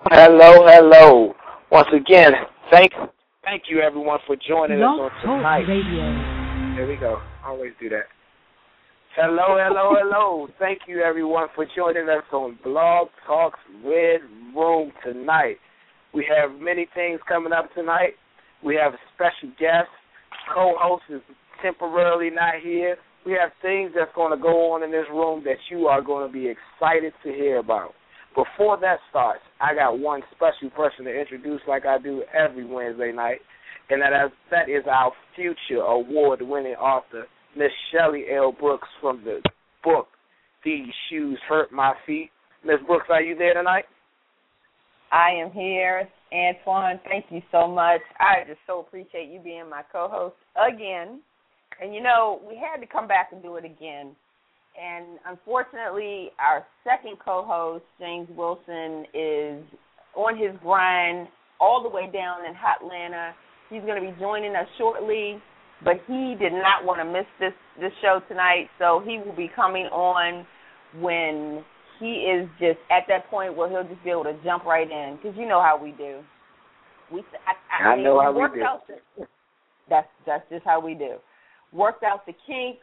Hello, hello. Once again, thank you everyone for joining us on tonight. There we go. Always do that. Hello, hello, hello. Thank you everyone for joining us on Blog Talk's Red Room tonight. We have many things coming up tonight. We have a special guest. Co-host is temporarily not here. We have things that's going to go on in this room that you are going to be excited to hear about. Before that starts, I got one special person to introduce like I do every Wednesday night, and that is our future award-winning author, Miss Shelley L. Brooks, from the book, These Shoes Hurt My Feet. Miss Brooks, are you there tonight? I am here. Antoine, thank you so much. I just so appreciate you being my co-host again. And, you know, we had to come back and do it again. And unfortunately, our second co-host, James Wilson, is on his grind all the way down in Hotlanta. He's going to be joining us shortly, but he did not want to miss this show tonight, so he will be coming on when he is just at that point where he'll just be able to jump right in, because you know how we do. I know how we do. That's just how we do. Worked out the kinks.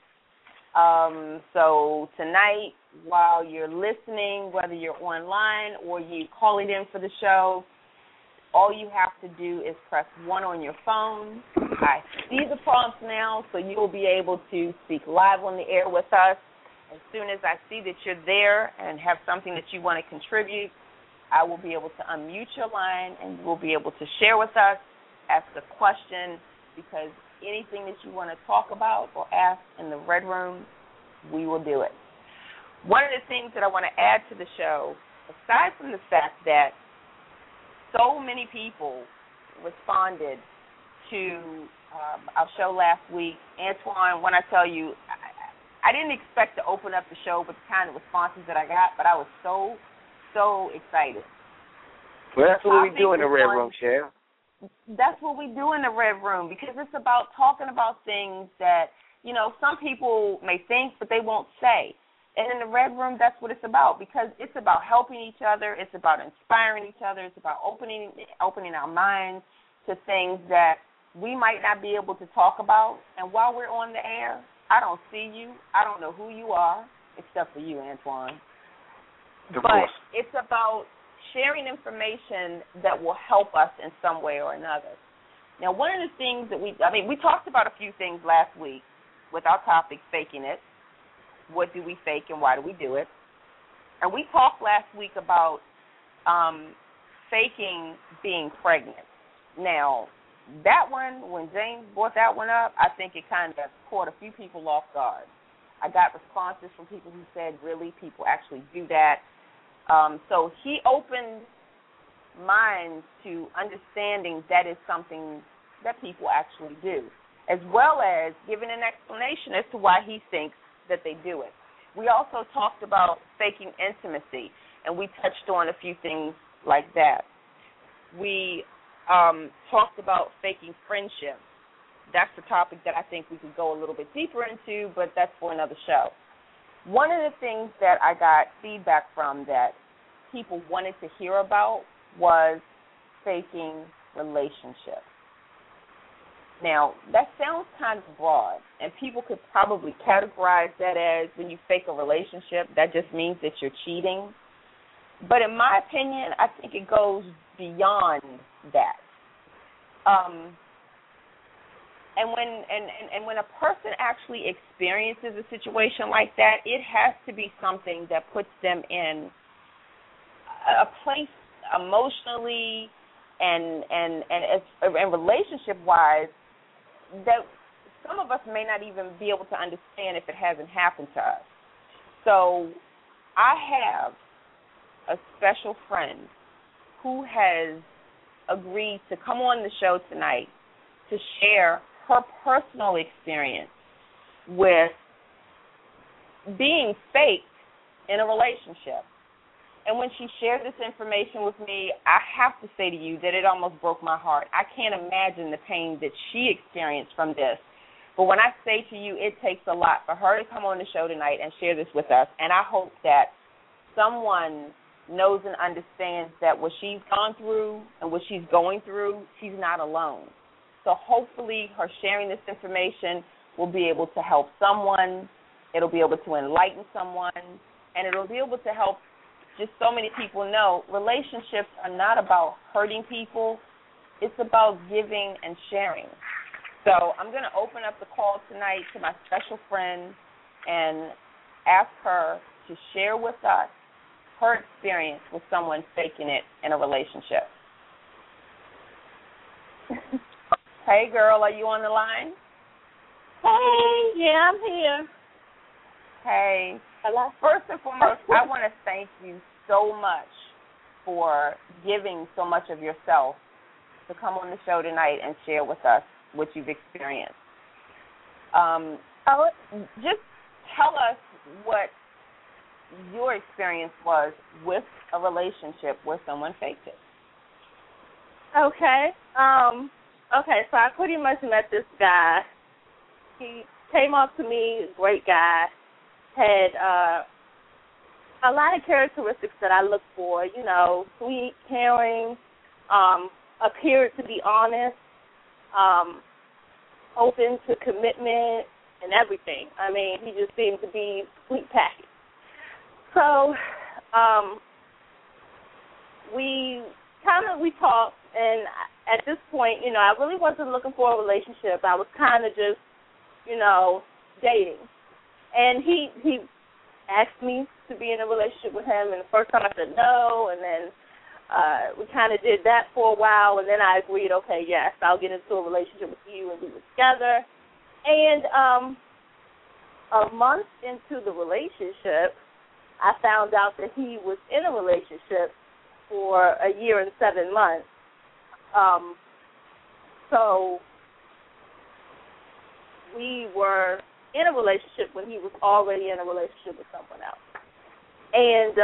So tonight, while you're listening, whether you're online or you calling in for the show, all you have to do is press 1 on your phone. I see the prompts now, so you'll be able to speak live on the air with us. As soon as I see that you're there and have something that you want to contribute, I will be able to unmute your line and you will be able to share with us, ask a question, because anything that you want to talk about or ask in the Red Room, we will do it. One of the things that I want to add to the show, aside from the fact that so many people responded to our show last week, Antoine, when I tell you, I didn't expect to open up the show with the kind of responses that I got, but I was so excited. Well, that's what we do in the Red Room, Cheryl. That's what we do in the Red Room, because it's about talking about things that, you know, some people may think, but they won't say. And in the Red Room, that's what it's about, because it's about helping each other. It's about inspiring each other. It's about opening our minds to things that we might not be able to talk about. And while we're on the air, I don't see you. I don't know who you are, except for you, Antoine. But it's about sharing information that will help us in some way or another. Now, one of the things that we talked about a few things last week with our topic, faking it. What do we fake and why do we do it? And we talked last week about faking being pregnant. Now, that one, when James brought that one up, I think it kind of caught a few people off guard. I got responses from people who said, really, people actually do that. So he opened minds to understanding that is something that people actually do, as well as giving an explanation as to why he thinks that they do it. We also talked about faking intimacy, and we touched on a few things like that. We talked about faking friendship. That's the topic that I think we could go a little bit deeper into, but that's for another show. One of the things that I got feedback from that people wanted to hear about was faking relationships. Now, that sounds kind of broad, and people could probably categorize that as when you fake a relationship, that just means that you're cheating. But in my opinion, I think it goes beyond that. And when a person actually experiences a situation like that, it has to be something that puts them in a place emotionally and relationship-wise that some of us may not even be able to understand if it hasn't happened to us. So I have a special friend who has agreed to come on the show tonight to share her personal experience with being faked in a relationship. And when she shared this information with me, I have to say to you that it almost broke my heart. I can't imagine the pain that she experienced from this. But when I say to you, it takes a lot for her to come on the show tonight and share this with us. And I hope that someone knows and understands that what she's gone through and what she's going through, she's not alone. So hopefully her sharing this information will be able to help someone, it'll be able to enlighten someone, and it'll be able to help just so many people know relationships are not about hurting people, it's about giving and sharing. So I'm going to open up the call tonight to my special friend and ask her to share with us her experience with someone faking it in a relationship. Hey, girl, are you on the line? Hey, yeah, I'm here. Hey. Hello. First and foremost, I want to thank you so much for giving so much of yourself to come on the show tonight and share with us what you've experienced. Just tell us what your experience was with a relationship where someone faked it. Okay. Okay, so I pretty much met this guy. He came up to me, great guy, had a lot of characteristics that I look for, you know, sweet, caring, appeared to be honest, open to commitment and everything. I mean, he just seemed to be sweet package. So we talked, and at this point, you know, I really wasn't looking for a relationship. I was kind of just, you know, dating. And he asked me to be in a relationship with him, and the first time I said no, and then we kind of did that for a while, and then I agreed, okay, yes, I'll get into a relationship with you and we were together. And a month into the relationship, I found out that he was in a relationship for a year and 7 months. So we were in a relationship when he was already in a relationship with someone else. And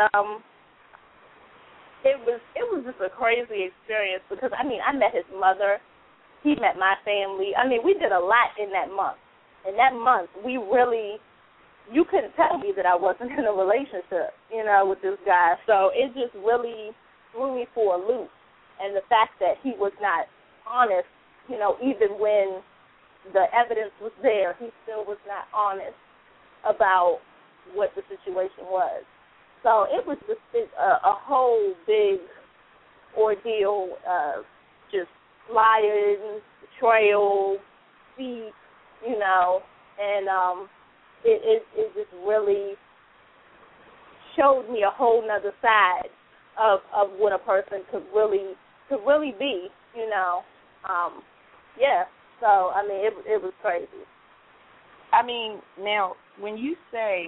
it was just a crazy experience because, I mean, I met his mother. He met my family. I mean, we did a lot in that month. In that month, we really, you couldn't tell me that I wasn't in a relationship, you know, with this guy. So it just really threw me for a loop. And the fact that he was not honest, you know, even when the evidence was there, he still was not honest about what the situation was. So it was just a whole big ordeal of just lying, betrayal, deceit, you know, and it just really showed me a whole nother side of what a person could really be, you know. Yeah. So I mean, it was crazy. I mean, now when you say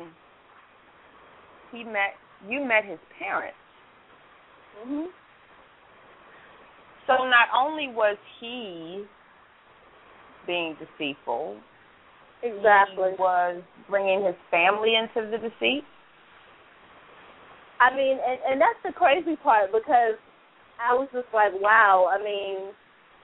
you met his parents. Mhm. So not only was he being deceitful, exactly, he was bringing his family into the deceit. I mean, and that's the crazy part because I was just like, wow. I mean,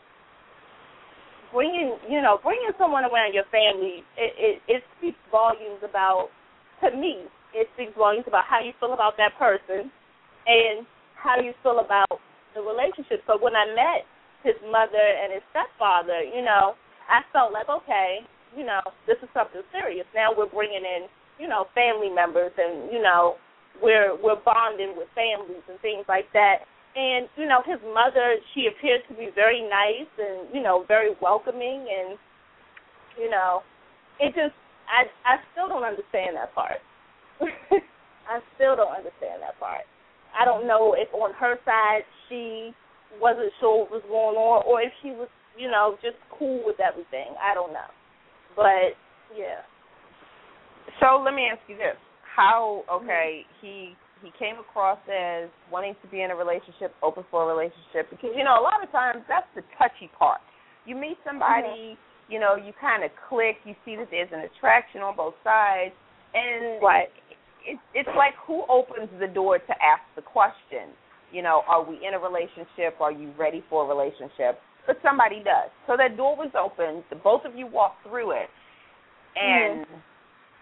bringing someone around your family, it speaks volumes about, to me, it speaks volumes about how you feel about that person and how you feel about the relationship. So when I met his mother and his stepfather, you know, I felt like, okay, you know, this is something serious. Now we're bringing in, you know, family members and, you know, we're bonding with families and things like that. And, you know, his mother, she appeared to be very nice and, you know, very welcoming. And, you know, it just, I still don't understand that part. I still don't understand that part. I don't know if on her side she wasn't sure what was going on or if she was, you know, just cool with everything. I don't know. But, yeah. So let me ask you this. How, okay, he came across as wanting to be in a relationship, open for a relationship, because, you know, a lot of times that's the touchy part. You meet somebody, you know, you kind of click, you see that there's an attraction on both sides, and it's like who opens the door to ask the question, you know, are we in a relationship, are you ready for a relationship? But somebody does. So that door was open, the both of you walked through it, and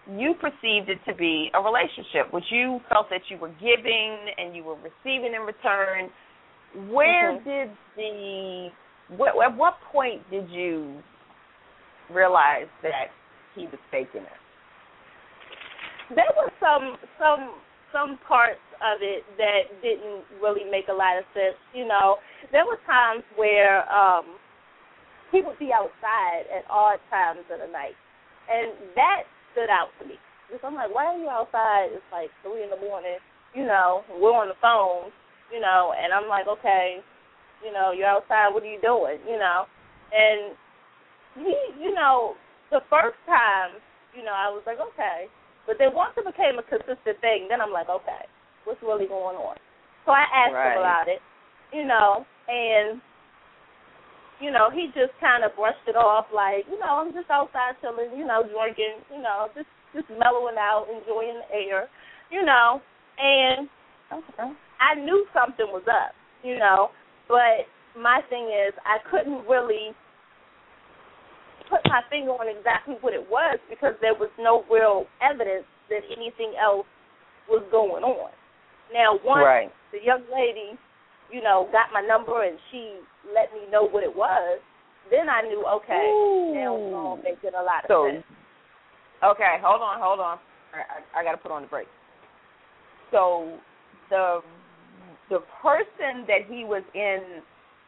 you perceived it to be a relationship, which you felt that you were giving and you were receiving in return. Where did at what point did you realize that he was faking it? There was some parts of it that didn't really make a lot of sense. You know, there were times where he would be outside at odd times of the night, and that stood out to me. Because I'm like, why are you outside? It's like 3 in the morning. You know, we're on the phone. You know, and I'm like, okay, you know, you're outside. What are you doing? You know, and he, you know, the first time, you know, I was like, okay. But then once it became a consistent thing, then I'm like, okay, what's really going on? So I asked him about it, you know, and, you know, he just kind of brushed it off like, you know, I'm just outside chilling, you know, drinking, you know, just mellowing out, enjoying the air, you know, and I knew something was up, you know, but my thing is I couldn't really put my finger on exactly what it was because there was no real evidence that anything else was going on. Now, once the young lady, you know, got my number and she let me know what it was, then I knew, okay, now it's all making a lot of sense. Okay, hold on. I got to put on the brakes. So the person that he was in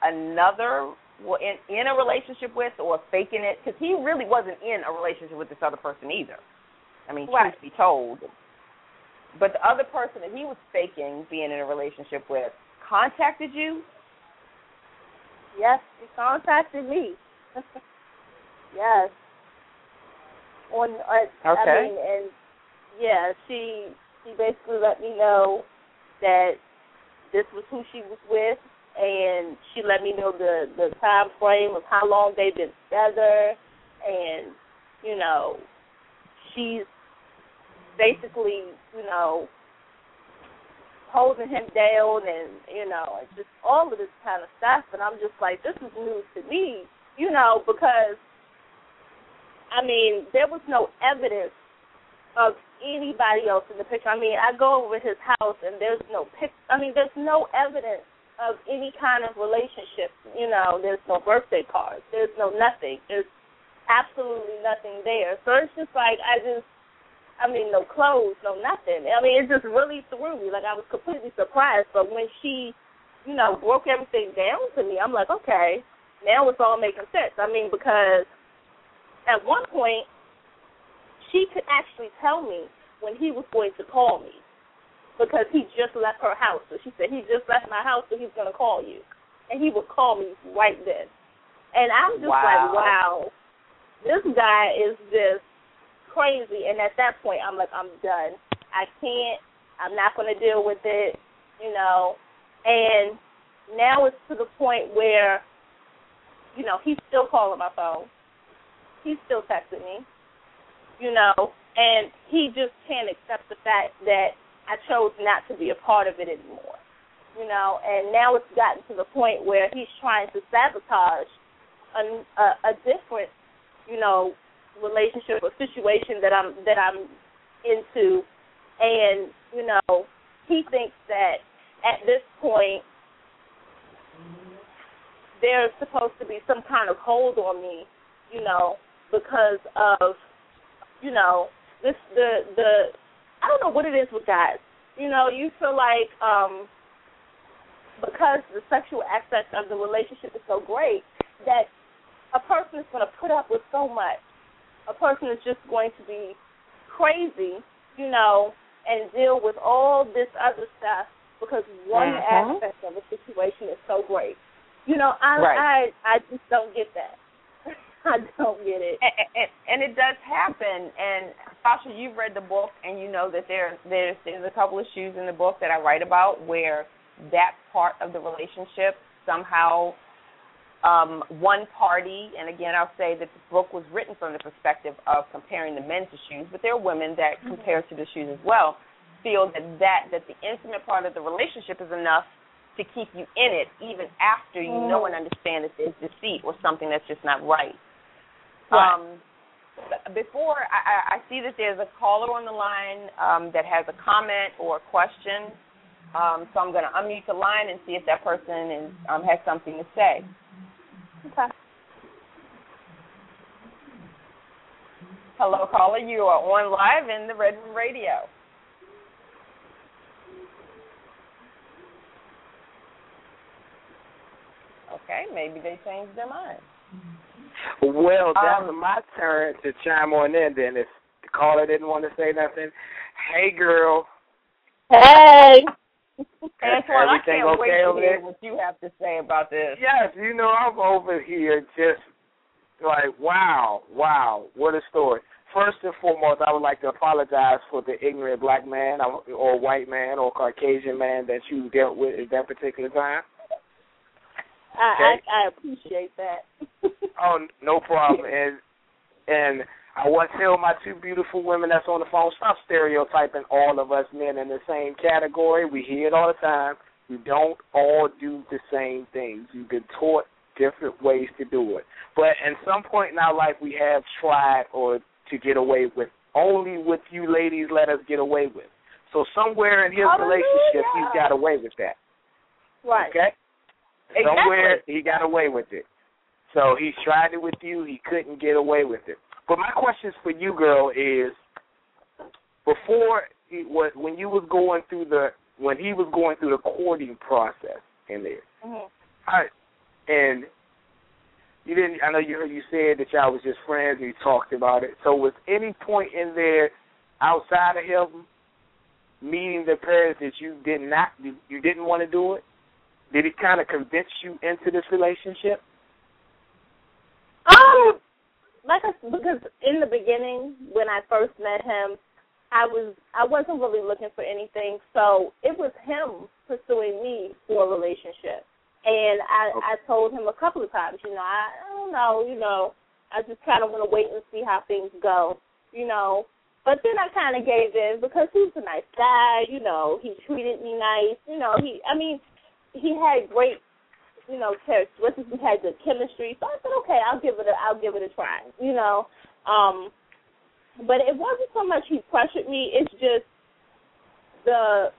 in a relationship with or faking it, because he really wasn't in a relationship with this other person either. I mean, truth be told. But the other person that he was faking being in a relationship with contacted you? Yes, he contacted me. Yes. I mean, and yeah, she basically let me know that this was who she was with, and she let me know the time frame of how long they've been together, and, you know, she's basically, you know, holding him down and, you know, just all of this kind of stuff. And I'm just like, this is news to me, you know, because, I mean, there was no evidence of anybody else in the picture. I mean, I go over his house and there's no there's no evidence of any kind of relationship. You know, there's no birthday cards. There's no nothing. There's absolutely nothing there. So it's just like no clothes, no nothing. I mean, it just really threw me. Like, I was completely surprised. But when she, you know, broke everything down to me, I'm like, okay, now it's all making sense. I mean, because at one point, she could actually tell me when he was going to call me because he just left her house. So she said, he just left my house, so he's going to call you. And he would call me right then. And I'm just like, wow, this guy is just crazy. And at that point, I'm like, I'm done. I'm not going to deal with it, you know. And now it's to the point where, you know, he's still calling my phone. He's still texting me, you know, and he just can't accept the fact that I chose not to be a part of it anymore, you know. And now it's gotten to the point where he's trying to sabotage a different, you know, relationship or situation that I'm into. And, you know, he thinks that at this point there's supposed to be some kind of hold on me, you know, because of, you know, the I don't know what it is with guys. You know, you feel like because the sexual aspect of the relationship is so great that a person is going to put up with so much. A person is just going to be crazy, you know, and deal with all this other stuff because one aspect of the situation is so great. You know, I just don't get that. I don't get it. And it does happen. And, Sasha, you've read the book, and you know that there's a couple of issues in the book that I write about where that part of the relationship somehow one party, and again, I'll say that this book was written from the perspective of comparing the men to shoes, but there are women that compare to the shoes as well, feel that the intimate part of the relationship is enough to keep you in it even after you know and understand that there's deceit or something that's just not right. before I see that there's a caller on the line that has a comment or a question, so I'm going to unmute the line and see if that person has something to say. Okay. Hello, caller. You are on live in the Red Room Radio. Okay, maybe they changed their mind. Well, that's my turn to chime on in then. If the caller didn't want to say nothing, hey, girl. Hey. Antoine, I can't okay wait to over hear there? what you have to say about this. Yes, I'm over here just like, wow, what a story. First and foremost, I would like to apologize for the ignorant black man or white man or Caucasian man that you dealt with at that particular time. Okay? I appreciate that. Oh, no problem. And I want to tell my two beautiful women that's on the phone, stop stereotyping all of us men in the same category. We hear it all the time. We don't all do the same things. You've been taught different ways to do it. But at some point in our life, we have tried or to get away with only what you ladies let us get away with. So somewhere in his relationship, he's got away with that. Right. Okay? Exactly. Somewhere he got away with it. So he tried it with you. He couldn't get away with it. But my question for you, girl, is when he was going through the courting process in there, and you didn't. I know you said that y'all was just friends and you talked about it. So was any point in there outside of him meeting the parents that you didn't want to do it? Did he kind of convince you into this relationship? Because in the beginning, when I first met him, I wasn't really looking for anything, so it was him pursuing me for a relationship. And I told him a couple of times, I don't know, I just kind of want to wait and see how things go, But then I kind of gave in because he's a nice guy, he treated me nice, he had great, characteristics. We had good chemistry, so I said, okay, I'll give it a try, But it wasn't so much he pressured me; it's just the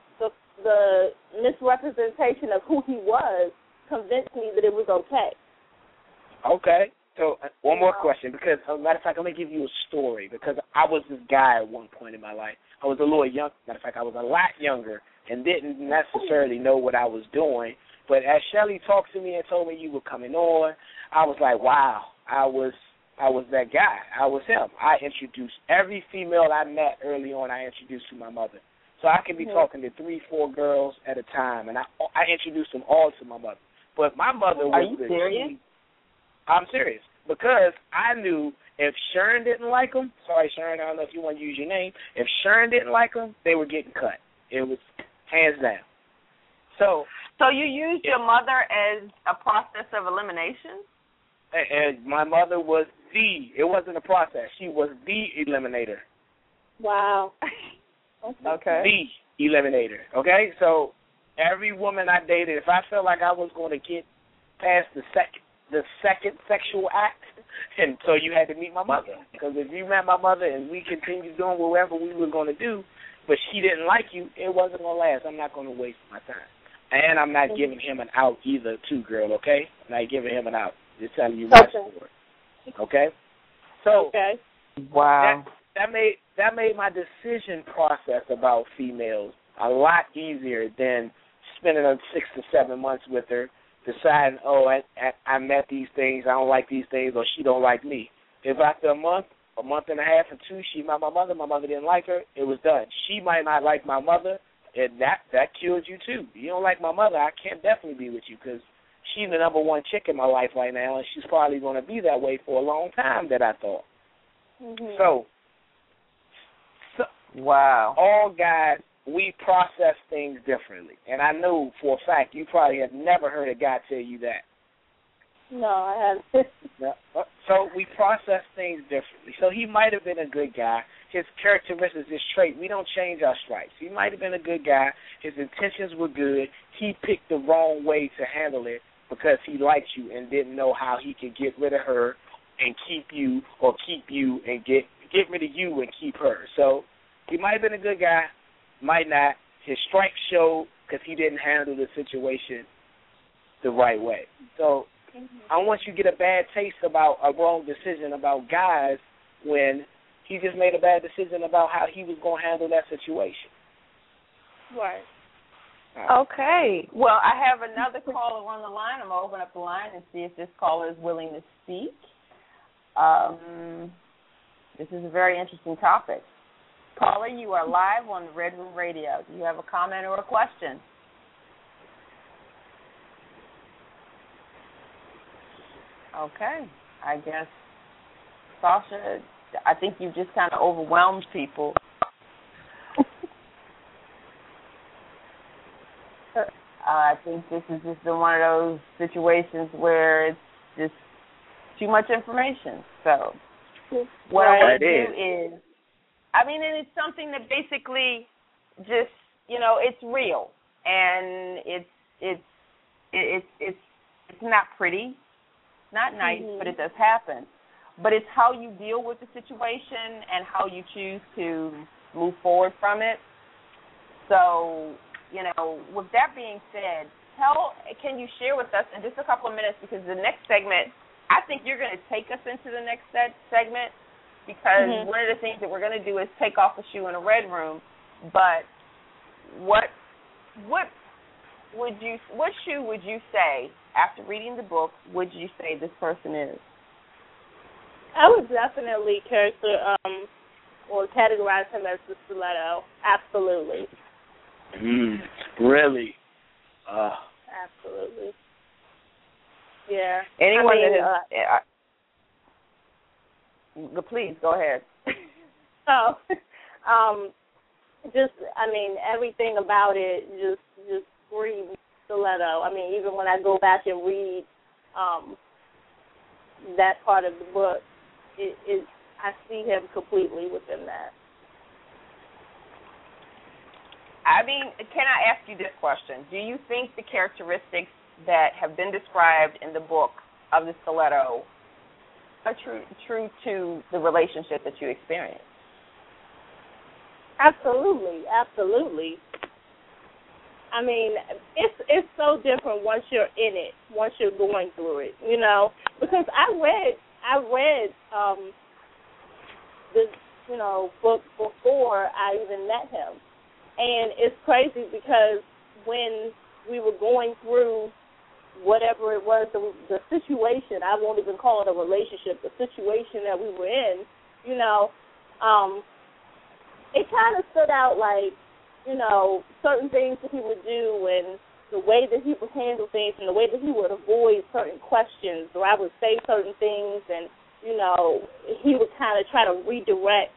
misrepresentation of who he was convinced me that it was okay. Okay. So one more question, because as a matter of fact, I'm gonna give you a story because I was this guy at one point in my life. I was a little young. Matter of fact, I was a lot younger and didn't necessarily know what I was doing. But as Shelly talked to me and told me you were coming on, I was like, wow, I was that guy. I was him. I introduced every female I met early on. I introduced to my mother. So I could be talking to 3-4 girls at a time, and I introduced them all to my mother. But my mother was. Are you serious? I'm serious, because I knew if Sharon didn't like them, sorry, Sharon, I don't know if you want to use your name. If Sharon didn't like them, they were getting cut. It was hands down. So you used your mother as a process of elimination? And my mother was it wasn't a process. She was the eliminator. Wow. Okay. The eliminator. Okay? So every woman I dated, if I felt like I was going to get past the second sexual act, and so you had to meet my mother. Because if you met my mother and we continued doing whatever we were going to do, but she didn't like you, it wasn't going to last. I'm not going to waste my time. And I'm not giving him an out either, too, girl, okay? I'm not giving him an out. Just telling you my story. Okay? So, wow. That made my decision process about females a lot easier than spending 6 to 7 months with her, deciding, I met these things, I don't like these things, or she don't like me. If after a month and a half, or 2, she met my mother didn't like her, it was done. She might not like my mother, and that killed you too. You don't like my mother, I can't definitely be with you because she's the number one chick in my life right now, and she's probably going to be that way for a long time, that I thought. Mm-hmm. So, wow. All guys, we process things differently. And I know for a fact you probably have never heard a guy tell you that. No, I haven't. So we process things differently. So he might have been a good guy. His characteristics, his trait, we don't change our stripes. He might have been a good guy. His intentions were good. He picked the wrong way to handle it because he liked you and didn't know how he could get rid of her and keep you and get rid of you and keep her. So he might have been a good guy, might not. His strength showed because he didn't handle the situation the right way. So I want you to get a bad taste about a wrong decision about guys when he just made a bad decision about how he was going to handle that situation. Right. Okay. Well, I have another caller on the line. I'm going to open up the line and see if this caller is willing to speak. This is a very interesting topic. Caller, you are live on the Red Room Radio. Do you have a comment or a question? Okay. I guess, Sasha, I think you just kind of overwhelmed people. I think this is just one of those situations where it's just too much information. So what I want to do is, and it's something that basically just, it's real, and it's not pretty, not nice, but it does happen. But it's how you deal with the situation and how you choose to move forward from it. So, with that being said, can you share with us in just a couple of minutes, because the next segment, I think you're going to take us into the next segment, because one of the things that we're going to do is take off a shoe in a red room. But what shoe would you say, after reading the book, would you say this person is? I would definitely categorize him as the stiletto. Absolutely. Really? Absolutely. Yeah. Anyone please go ahead. Everything about it just screams stiletto. Even when I go back and read that part of the book, I see him completely within that. Can I ask you this question? Do you think the characteristics that have been described in the book of the stiletto are true to the relationship that you experienced? Absolutely. It's so different once you're in it, once you're going through it, because I read this, book before I even met him. And it's crazy because when we were going through whatever it was, the situation, I won't even call it a relationship, the situation that we were in, it kind of stood out like, certain things that he would do and the way that he would handle things and the way that he would avoid certain questions, or I would say certain things and, he would kind of try to redirect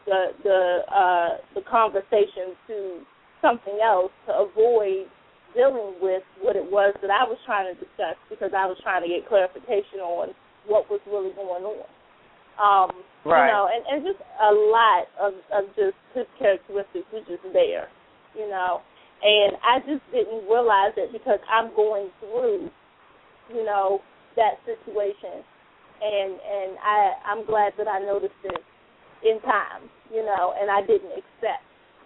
the conversation to something else to avoid dealing with what it was that I was trying to discuss, because I was trying to get clarification on what was really going on. Right. And just a lot of just his characteristics was just there, and I just didn't realize it because I'm going through, that situation, and I'm glad that I noticed it in time, and I didn't accept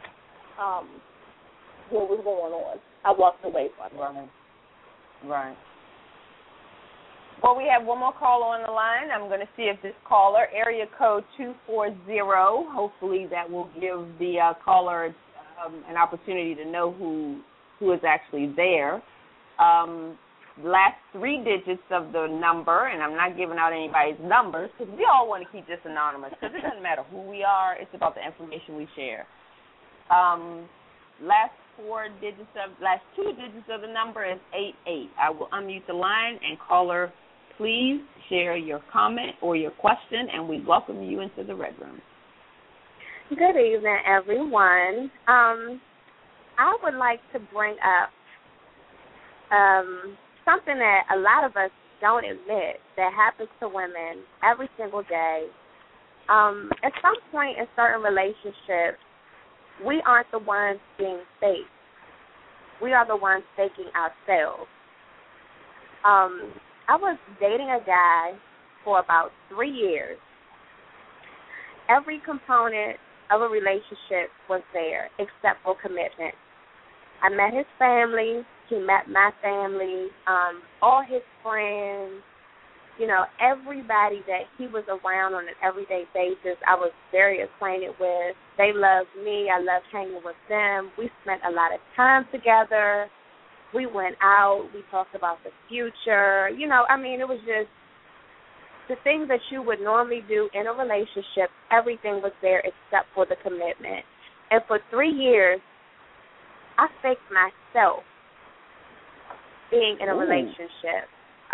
what was going on. I walked away from it. Right. Well, we have one more caller on the line. I'm going to see if this caller, area code 240, hopefully that will give the caller an opportunity to know who is actually there. Last three digits of the number, and I'm not giving out anybody's numbers because we all want to keep this anonymous, because it doesn't matter who we are. It's about the information we share. Last two digits of the number is 88. I will unmute the line, and caller, please share your comment or your question, and we welcome you into the Red Room. Good evening, everyone. I would like to bring up something that a lot of us don't admit that happens to women every single day. At some point in certain relationships, we aren't the ones being faked. We are the ones faking ourselves. I was dating a guy, for about 3 years. Every component of a relationship was there except for commitment. I met his family. He met my family, all his friends, you know, everybody that he was around on an everyday basis, I was very acquainted with. They loved me. I loved hanging with them. We spent a lot of time together. We went out. We talked about the future. You know, I mean, it was just the things that you would normally do in a relationship. Everything was there except for the commitment. And for 3 years, I faked myself being in a relationship.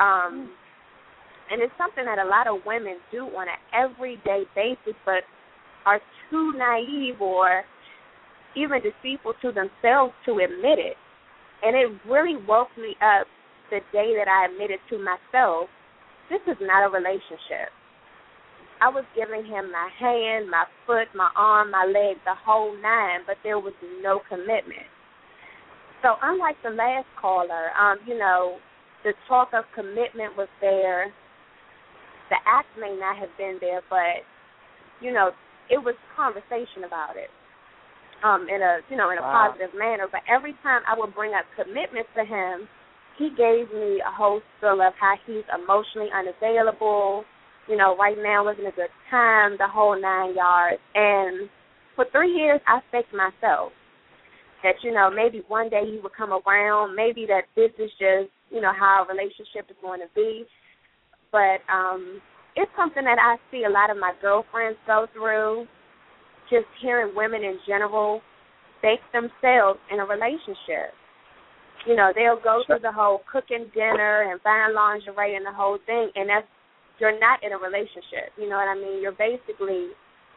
And it's something that a lot of women do on an everyday basis, but are too naive or even deceitful to themselves to admit it. And it really woke me up the day that I admitted to myself, this is not a relationship. I was giving him my hand, my foot, my arm, my leg, the whole nine, but there was no commitment. So unlike the last caller, you know, the talk of commitment was there. The act may not have been there, but, you know, it was conversation about it in a positive manner. But every time I would bring up commitment to him, he gave me a whole spiel of how he's emotionally unavailable, you know, right now wasn't a good time, the whole 9 yards. And for 3 years, I faked myself that, you know, maybe one day he would come around, maybe that this is just, you know, how a relationship is going to be. But it's something that I see a lot of my girlfriends go through, just hearing women in general fake themselves in a relationship. You know, they'll go through the whole cooking dinner and buying lingerie and the whole thing, and you're not in a relationship. You know what I mean? You're basically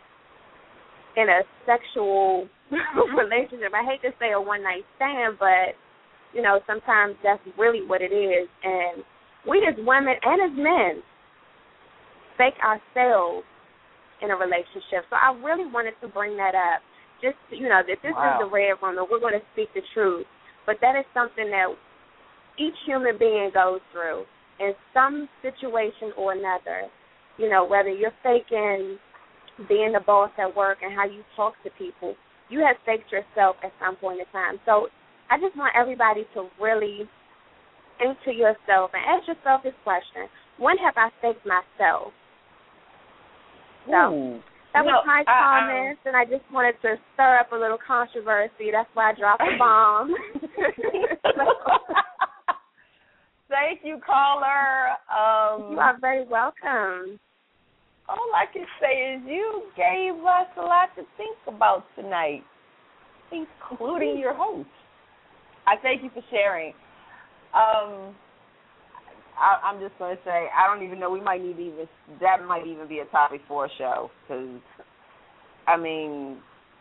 in a sexual relationship. I hate to say a one-night stand, but, you know, sometimes that's really what it is. And we as women and as men fake ourselves in a relationship. So I really wanted to bring that up. Just, you know, that this is the Red Room and we're going to speak the truth. But that is something that each human being goes through in some situation or another. You know, whether you're faking being the boss at work and how you talk to people, you have faked yourself at some point in time. So I just want everybody to really think to yourself and ask yourself this question: when have I faked myself? So that was my comments, and I just wanted to stir up a little controversy. That's why I dropped the bomb. Thank you, caller. You are very welcome. All I can say is you gave us a lot to think about tonight, including your host. I thank you for sharing. I'm just going to say, I don't even know, that might even be a topic for a show, because, I mean,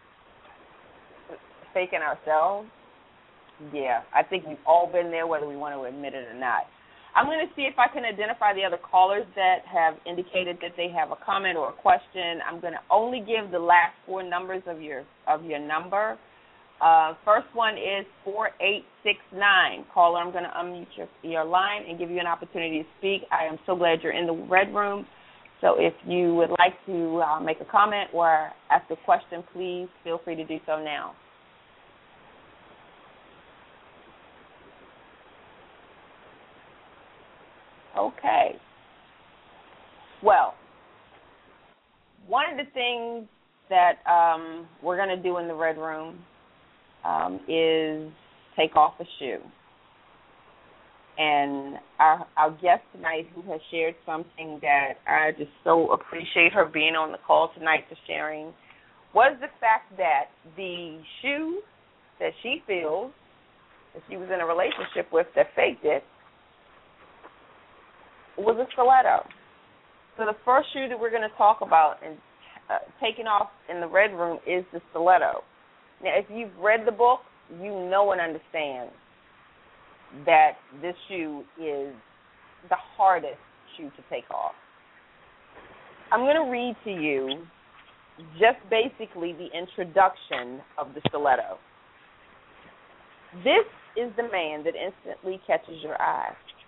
faking ourselves, yeah, I think we've all been there, whether we want to admit it or not. I'm going to see if I can identify the other callers that have indicated that they have a comment or a question. I'm going to only give the last four numbers of your number. First one is 4869. Caller, I'm going to unmute your line and give you an opportunity to speak. I am so glad you're in the Red Room. So if you would like to make a comment or ask a question, please feel free to do so now. Okay. Well, one of the things that we're going to do in the Red Room is take off a shoe. And our guest tonight, who has shared something that I just so appreciate her being on the call tonight for sharing, was the fact that the shoe that she feels that she was in a relationship with that faked it was a stiletto. So the first shoe that we're going to talk about and taking off in the Red Room is the stiletto. Now, if you've read the book, you know and understand that this shoe is the hardest shoe to take off. I'm going to read to you just basically the introduction of the stiletto. This is the man that instantly catches your eye.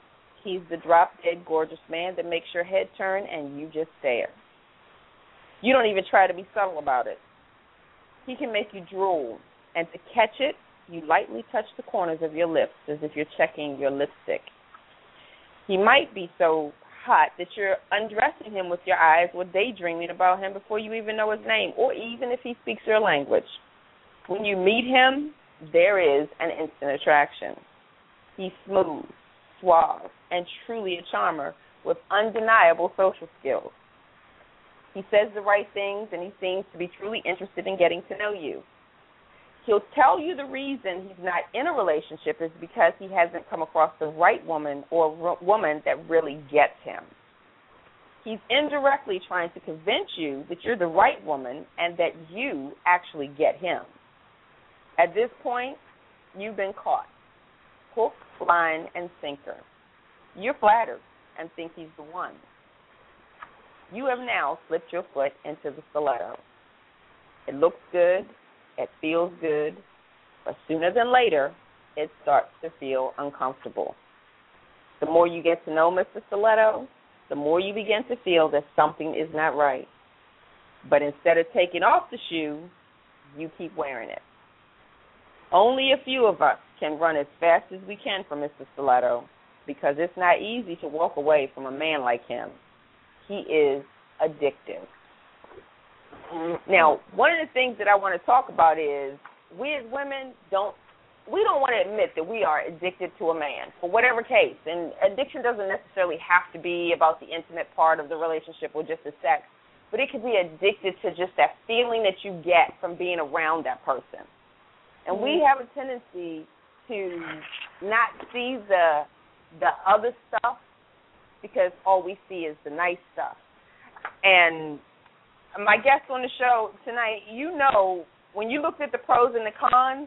He's the drop-dead gorgeous man that makes your head turn and you just stare. You don't even try to be subtle about it. He can make you drool, and to catch it, you lightly touch the corners of your lips as if you're checking your lipstick. He might be so hot that you're undressing him with your eyes or daydreaming about him before you even know his name, or even if he speaks your language. When you meet him, there is an instant attraction. He's smooth, suave, and truly a charmer with undeniable social skills. He says the right things, and he seems to be truly interested in getting to know you. He'll tell you the reason he's not in a relationship is because he hasn't come across the right woman or woman that really gets him. He's indirectly trying to convince you that you're the right woman and that you actually get him. At this point, you've been caught. Hook, line, and sinker. You're flattered and think he's the one. You have now slipped your foot into the stiletto. It looks good. It feels good, but sooner than later, it starts to feel uncomfortable. The more you get to know Mr. Stiletto, the more you begin to feel that something is not right. But instead of taking off the shoe, you keep wearing it. Only a few of us can run as fast as we can from Mr. Stiletto because it's not easy to walk away from a man like him. He is addictive. Now, one of the things that I want to talk about is we as women don't want to admit that we are addicted to a man for whatever case. And addiction doesn't necessarily have to be about the intimate part of the relationship or just the sex, but it could be addicted to just that feeling that you get from being around that person. And we have a tendency to not see the other stuff because all we see is the nice stuff. And my guest on the show tonight, you know, when you looked at the pros and the cons,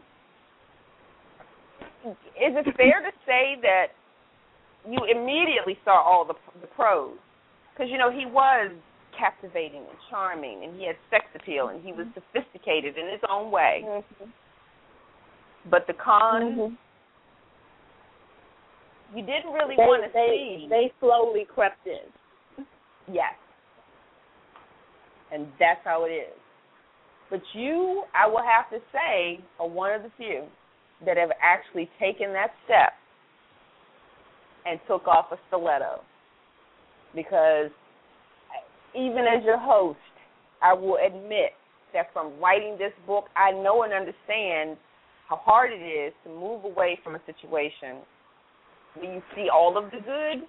is it fair to say that you immediately saw all the pros? Because, you know, he was captivating and charming, and he had sex appeal, and he was sophisticated in his own way. Mm-hmm. But the cons, you didn't really want to see. They slowly crept in. Yes. And that's how it is. But you, I will have to say, are one of the few that have actually taken that step and took off a stiletto. Because even as your host, I will admit that from writing this book, I know and understand how hard it is to move away from a situation where you see all of the good,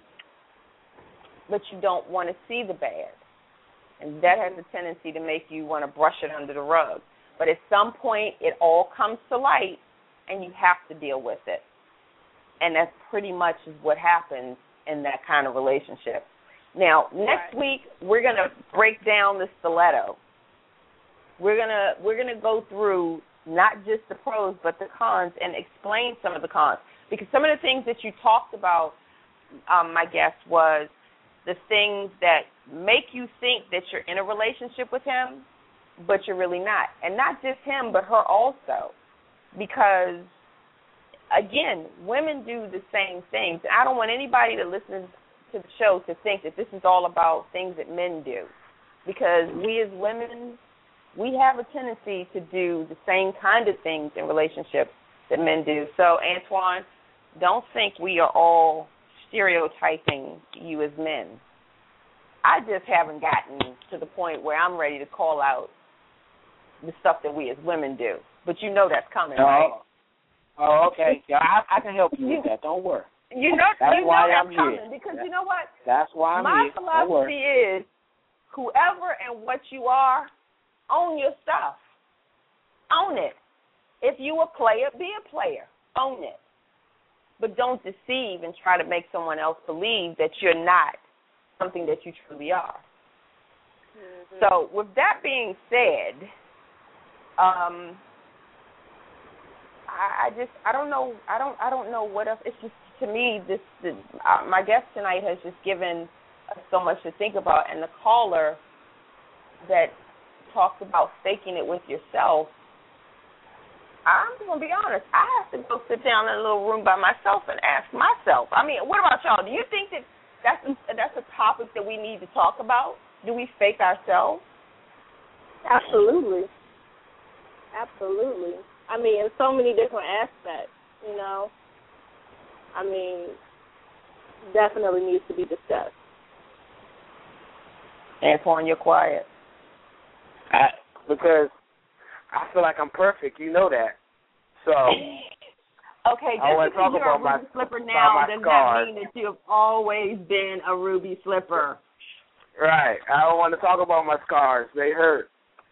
but you don't want to see the bad. And that has a tendency to make you want to brush it under the rug. But at some point, it all comes to light, and you have to deal with it. And that's pretty much what happens in that kind of relationship. Now, next week, we're going to break down the stiletto. We're gonna go through not just the pros, but the cons, and explain some of the cons. Because some of the things that you talked about, my guess, was the things that make you think that you're in a relationship with him, but you're really not. And not just him, but her also. Because, again, women do the same things. I don't want anybody that listens to the show to think that this is all about things that men do. Because we as women, we have a tendency to do the same kind of things in relationships that men do. So, Antoine, don't think we are all stereotyping you as men. I just haven't gotten to the point where I'm ready to call out the stuff that we as women do. But you know that's coming, right? Oh, okay. Yeah, I can help you with that. Don't worry. You know that's coming here. Because you know what? That's why I'm here. My philosophy is whoever and what you are, own your stuff. Own it. If you a player, be a player. Own it. But don't deceive and try to make someone else believe that you're not something that you truly are. Mm-hmm. So, with that being said, I don't know what else. It's just, to me, my guest tonight has just given us so much to think about, and the caller that talked about faking it with yourself, I'm going to be honest. I have to go sit down in a little room by myself and ask myself. I mean, what about y'all? Do you think that that's a topic that we need to talk about? Do we fake ourselves? Absolutely. Absolutely. I mean, in so many different aspects, you know. I mean, definitely needs to be discussed. Antoine, you're quiet. Because I feel like I'm perfect. You know that. So. Okay, just because you're a Ruby Slipper now does not mean that you've always been a Ruby Slipper. Right. I don't want to talk about my scars. They hurt.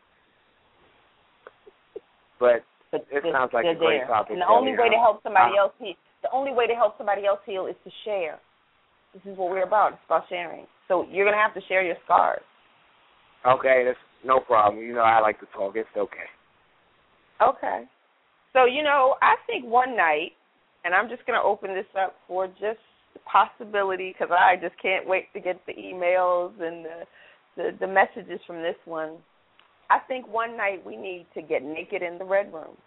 But it sounds like a great topic. And the only way to help somebody else heal is to share. This is what we're about. It's about sharing. So you're going to have to share your scars. Okay, that's no problem. You know I like to talk. It's okay. Okay. So, you know, I think one night, and I'm just going to open this up for just the possibility, because I just can't wait to get the emails and the messages from this one. I think one night we need to get naked in the Red Room.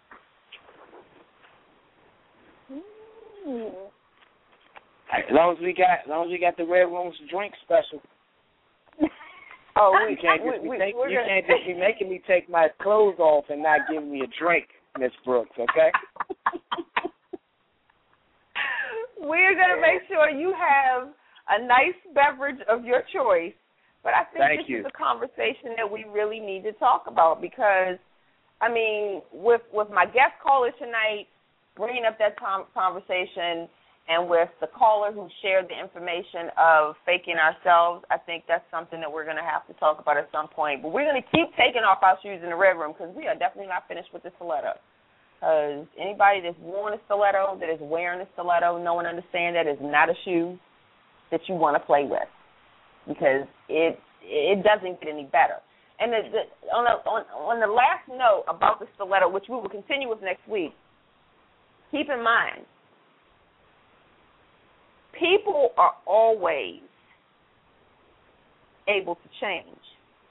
As long as we got the Red Room's drink special. Oh, you can't just be making me take my clothes off and not give me a drink, Miss Brooks, okay? We're going to make sure you have a nice beverage of your choice. But I think this is a conversation that we really need to talk about because, I mean, with my guest caller tonight, bringing up that conversation, and with the caller who shared the information of faking ourselves, I think that's something that we're going to have to talk about at some point. But we're going to keep taking off our shoes in the Red Room because we are definitely not finished with the stiletto. Because anybody that's worn a stiletto, that is wearing a stiletto, no one understands that is not a shoe that you want to play with because it doesn't get any better. And on the last note about the stiletto, which we will continue with next week, keep in mind, people are always able to change.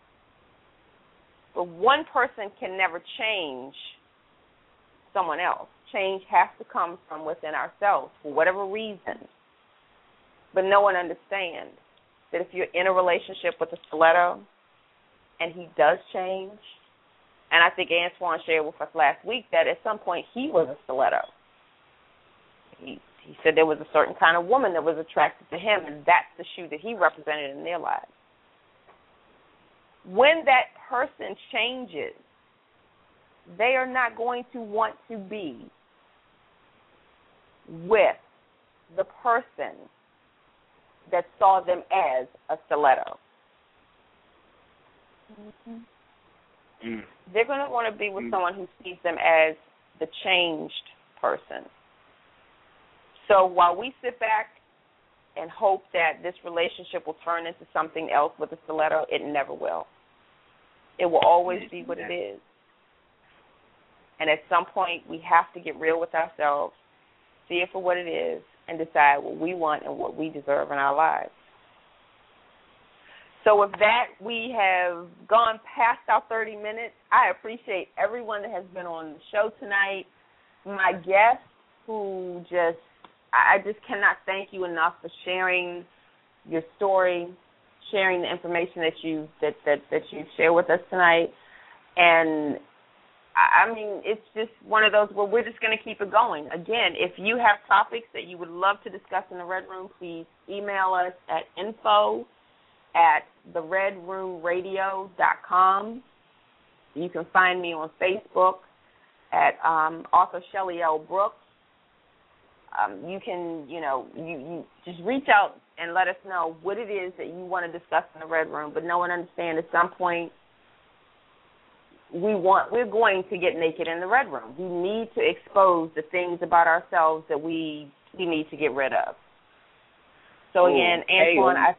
But one person can never change someone else. Change has to come from within ourselves for whatever reason. But no one understands that if you're in a relationship with a stiletto and he does change, and I think Antoine shared with us last week that at some point he was a stiletto. He said there was a certain kind of woman that was attracted to him, and that's the shoe that he represented in their lives. When that person changes, they are not going to want to be with the person that saw them as a stiletto. Mm-hmm. They're going to want to be with someone who sees them as the changed person. So while we sit back and hope that this relationship will turn into something else with a stiletto, it never will. It will always be what it is. And at some point, we have to get real with ourselves, see it for what it is, and decide what we want and what we deserve in our lives. So with that, we have gone past our 30 minutes. I appreciate everyone that has been on the show tonight. My guests who I just cannot thank you enough for sharing your story, sharing the information that you share with us tonight. And I mean, it's just one of those where we're just going to keep it going. Again, if you have topics that you would love to discuss in the Red Room, please email us at info@theredroomradio.com. You can find me on Facebook at author Shelly L. Brooks. You can, you just reach out and let us know what it is that you want to discuss in the Red Room. But know and understand at some point we're going to get naked in the Red Room. We need to expose the things about ourselves that we need to get rid of. So again, Antoine,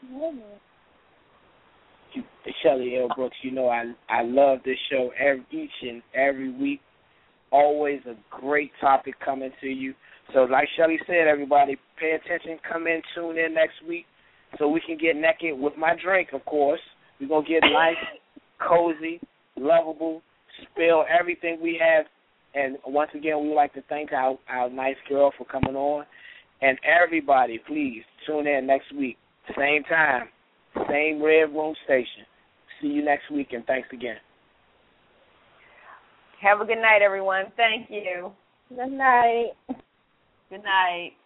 Shelly L. Brooks, I love this show each and every week. Always a great topic coming to you. So like Shelly said, everybody, pay attention, come in, tune in next week so we can get naked with my drink, of course. We're going to get nice, cozy, lovable, spill everything we have And once again, we would like to thank our nice girl for coming on. And everybody, please tune in next week. Same time, same Red Room station. See you next week, and thanks again. Have a good night, everyone. Thank you. Good night. Good night.